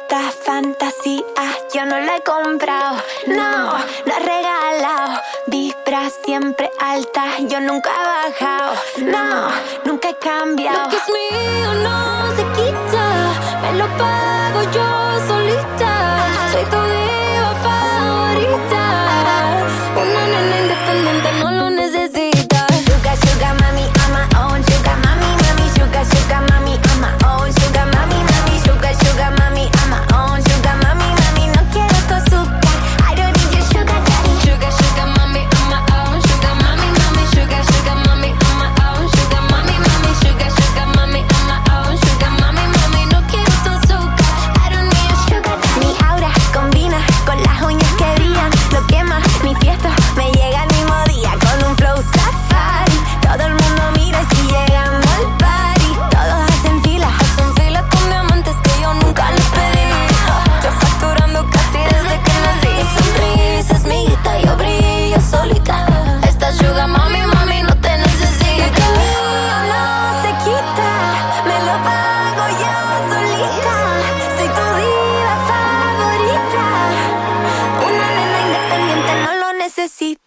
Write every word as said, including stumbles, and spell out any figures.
esta fantasía yo no la he comprado, no, no he regalado. Vibra siempre alta, yo nunca he bajado, no, nunca he cambiado. Lo que es mío no se quita, me lo pago yo solita. Soy tu diva favorita, una nena independiente no lo necesita. Sugar, sugar, mami, I'm my own. Sugar, mami, mami, sugar, sugar, mami, I'm my own. Sugar, mami, mami, sugar, sugar, mami, I'm my own. Sugar, mami, mami, no quiero tu azúcar. I don't need your sugar daddy. Sugar, sugar, mami, I'm my own. Sugar, mami, mami, sugar, sugar, mami, I'm my own. Sugar, mami, mami, sugar, sugar, mami, I'm my own. Sugar, mami, mami, no quiero tu azúcar. I don't need your sugar daddy. Mi aura combina con las uñas que brillan. Lo quema, mi fiesta me llega al mismo día con un flow safari. Todo el mundo mira si llegamos al party. Todos hacen fila, hacen fila con diamantes que yo nunca les pedí. Yo facturando casi desde que nací. Mi sonrisa es mi guita, yo brillo solita. Esta sugar mami, mami, no te necesita. Lo mío no se quita, me lo pago yo solita. Soy tu diva favorita, una nena independiente no lo necesita.